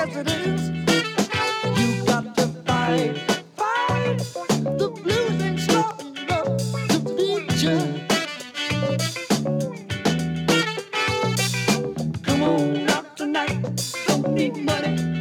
yes it is. You got to fight, fight. The blues ain't strong enough to beat you. Come on out tonight, don't need money.